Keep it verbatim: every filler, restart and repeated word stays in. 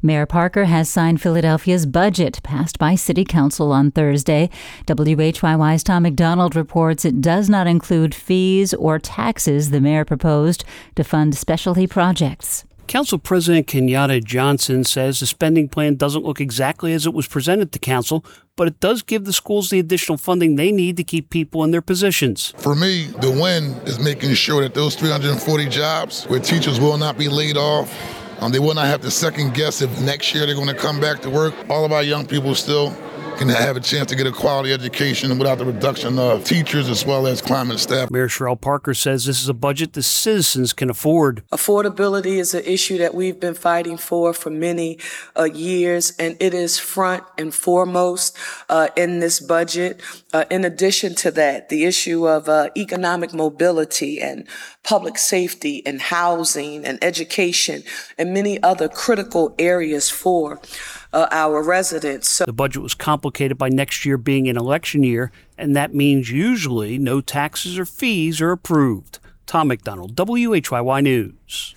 Mayor Parker has signed Philadelphia's budget, passed by City Council on Thursday. W H Y Y's Tom McDonald reports it does not include fees or taxes the mayor proposed to fund specialty projects. Council President Kenyatta Johnson says the spending plan doesn't look exactly as it was presented to Council, but it does give the schools the additional funding they need to keep people in their positions. For me, the win is making sure that those three hundred forty jobs where teachers will not be laid off, um, they will not have to second guess if next year they're going to come back to work. All of our young people still can have a chance to get a quality education without the reduction of teachers as well as climate staff. Mayor Sherrell Parker says this is a budget the citizens can afford. Affordability is an issue that we've been fighting for for many uh, years, and it is front and foremost uh, in this budget. Uh, in addition to that, the issue of uh, economic mobility and public safety and housing and education and many other critical areas for Uh, our residents. So the budget was complicated by next year being an election year, and that means usually no taxes or fees are approved. Tom McDonald, W H Y Y News.